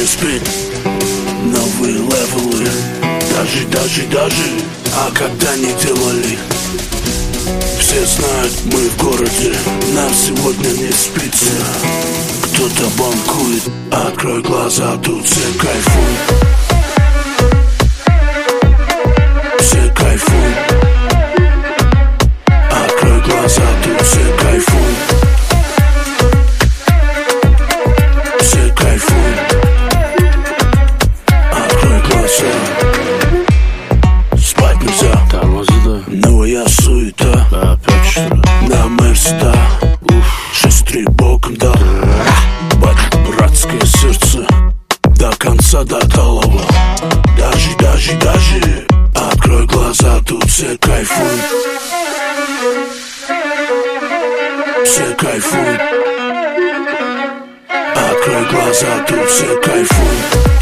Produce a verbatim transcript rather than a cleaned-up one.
не спит. Новые левелы, даже, даже, даже, а когда не делали. Все знают, мы в городе, нам сегодня не спится. Кто-то банкует, открой глаза, тут все кайфуют. Все кайфуют. Открой глаза, тут все кайфуют. Все кайфуют. Открой глаза. Спать нельзя, тормозы, новая суета. да, опять что ли? На мерста, шесть-три боком дал. Бать, братское сердце, до конца, до голова. Даже, даже, даже, открой глаза, тут все кайфуют. Все кайфуют. Открой глаза, тут все кайфуют.